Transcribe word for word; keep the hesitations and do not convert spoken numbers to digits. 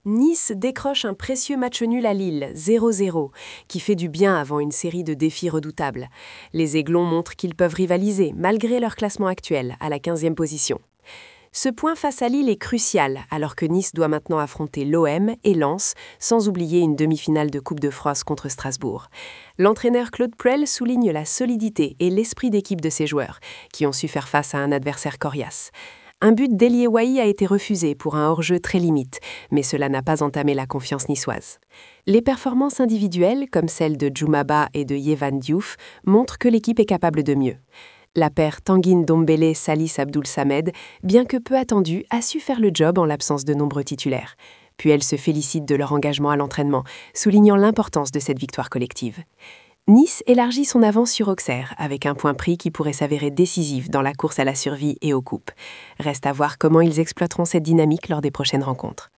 Nice décroche un précieux match nul à Lille, zéro zéro, qui fait du bien avant une série de défis redoutables. Les Aiglons montrent qu'ils peuvent rivaliser, malgré leur classement actuel, à la quinzième position. Ce point face à Lille est crucial, alors que Nice doit maintenant affronter l'O M et Lens, sans oublier une demi-finale de Coupe de France contre Strasbourg. L'entraîneur Claude Puel souligne la solidité et l'esprit d'équipe de ses joueurs, qui ont su faire face à un adversaire coriace. Un but d'Elie Wahi a été refusé pour un hors-jeu très limite, mais cela n'a pas entamé la confiance niçoise. Les performances individuelles, comme celles de Djoumaba et de Yevan Diouf, montrent que l'équipe est capable de mieux. La paire Tanguy Ndombele-Salis Abdoul Samed, bien que peu attendue, a su faire le job en l'absence de nombreux titulaires. Puis elle se félicite de leur engagement à l'entraînement, soulignant l'importance de cette victoire collective. Nice élargit son avance sur Auxerre, avec un point pris qui pourrait s'avérer décisif dans la course à la survie et aux coupes. Reste à voir comment ils exploiteront cette dynamique lors des prochaines rencontres.